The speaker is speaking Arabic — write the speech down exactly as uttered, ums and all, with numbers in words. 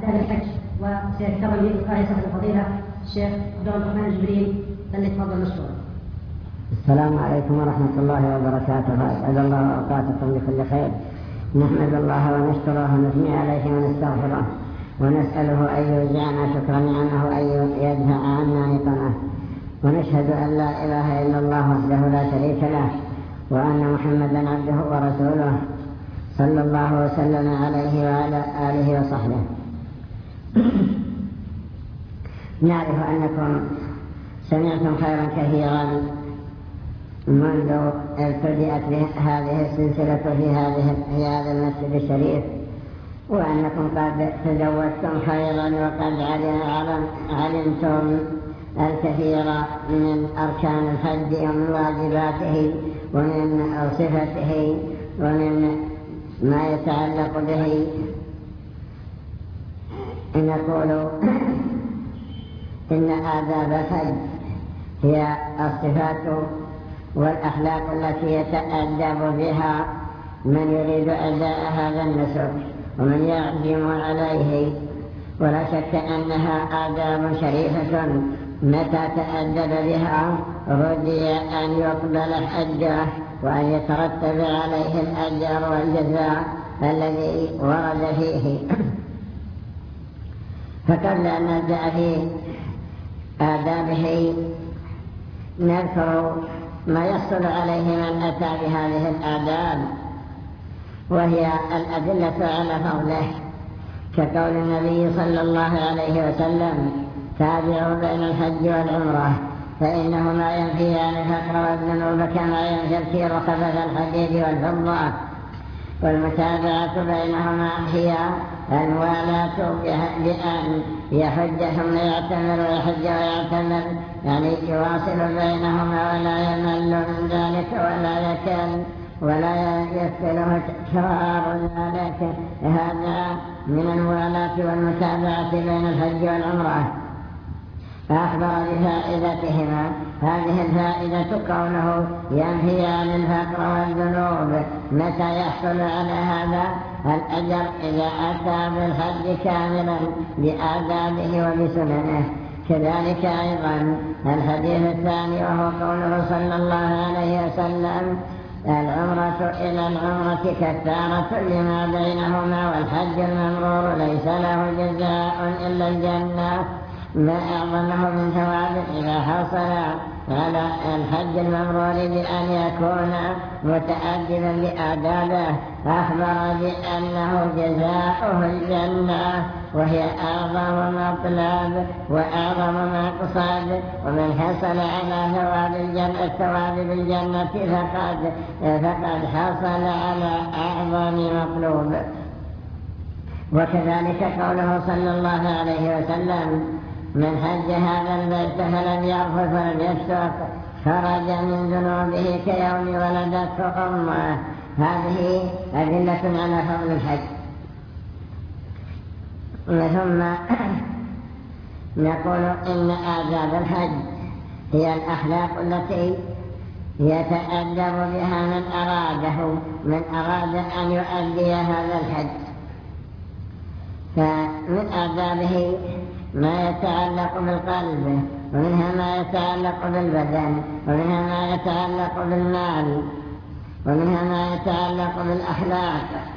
هذا الحج وسيتكرم بإلقاء صاحب الفضيلة الشيخ عبد الرحمن الجبريل، فليتفضل مشكورا. السلام عليكم ورحمة الله وبركاته. أسعد الله أوقاتكم بكل خير. نحمد الله ونشكره ونثني عليه ونستغفره ونسأله أن يوزعنا شكرا نعمه وأن يدفع عنا نقمه، ونشهد أن لا إله إلا الله وحده لا شريك له، وأن محمدا عبده ورسوله صلى الله وسلم عليه وعلى آله وصحبه. نعرف أنكم سمعتم خيرا كثيرا منذ ابتدأت هذه السلسلة في هذه في هذا المسجد الشريف، وأنكم قد تزودتم خيرا وقد علمتم الكثير من أركان الحج ومن واجباته ومن صفته ومن ما يتعلق به. نقول إن آداب الحج هي الصفات والأخلاق التي يتأدب بها من يريد أداء هذا النسك ومن يعزم عليه، ولا شك أنها آداب شريفة متى تأدب بها رضي أن يقبل حجه وأن يترتب عليه الأجر والجزاء الذي ورد فيه. فقبل أن نبدأ في آدابه نذكر ما يحصل عليه من أتى بهذه الآداب، وهي الأدلة على فضله، كقول النبي صلى الله عليه وسلم: تابعوا بين الحج والعمرة فإنهما ينفيان الفقر والذنوب كما ينفي الكير خبث الحديد والفضة. والمتابعة بينهما هي الموالاة بأن يحج ثم يعتمر ويحج ويعتمر، يعني يواصل بينهما ولا يمل من ذلك ولا يكل ولا يفتله تكرار ذلك. هذا من الموالاة والمتابعة بين الحج والعمرة. فأخبر بفائدتهما. هذه الفائدة قوله ينفيان الفقر والذنوب. متى يحصل على هذا الأجر؟ إذا أتى بالحج كاملا بآدابه وبسننه. كذلك أيضا الحديث الثاني وهو قوله صلى الله عليه وسلم: العمرة إلى العمرة كفارة لما بينهما، والحج المبرور ليس له جزاء إلا الجنة. ما أعظمه من ثواب إذا حصل على الحج المبرور بأن يكون متأدبا بآدابه. أخبر بأنه جزاؤه الجنة، وهي أعظم مطلب وأعظم مقصد. ومن حصل على ثواب الجنة الثواب بالجنة فقد فقد حصل على أعظم مطلوب. وكذلك قوله صلى الله عليه وسلم: من حج هذا البيت فلم يرفث ولم يفسق خرج من ذنوبه كيوم ولدته أمه. هذه أدلة على فضل الحج. ثم نقول إن آداب الحج هي الأخلاق التي يتأدب بها من أراده من أراد أن يؤدي هذا الحج. فمن آدابه ما يتعلق بالقلب، ومنها ما يتعلق بالبدن، ومنها ما يتعلق بالمال، ومنها ما يتعلق بالأخلاق.